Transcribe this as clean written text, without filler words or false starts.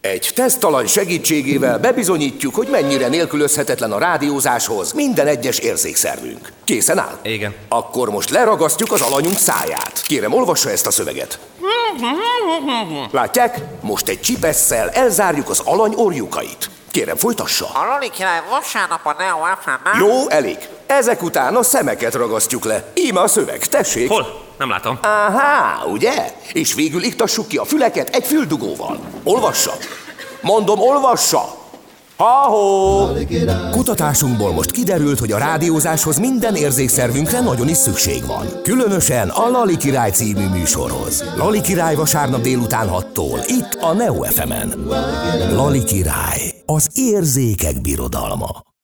Egy tesztalany segítségével bebizonyítjuk, hogy mennyire nélkülözhetetlen a rádiózáshoz minden egyes érzékszervünk. Készen áll? Igen. Akkor most leragasztjuk az alanyunk száját. Kérem, olvassa ezt a szöveget. Látják? Most egy csipesszel elzárjuk az alany orjukait. Kérem, folytassa. A Lali király vasárnap a Neo FM-en. Jó, elég. Ezek után a szemeket ragasztjuk le. Íme a szöveg, tessék. Hol? Nem látom. Áhá, ugye? És végül iktassuk ki a füleket egy füldugóval. Olvassa. Mondom, olvassa. Ha-ho! Kutatásunkból most kiderült, hogy a rádiózáshoz minden érzékszervünkre nagyon is szükség van. Különösen a Lali Király című műsorhoz. Lali Király vasárnap délután 6-tól, itt a Neo FM-en. Lali Király, az érzékek birodalma.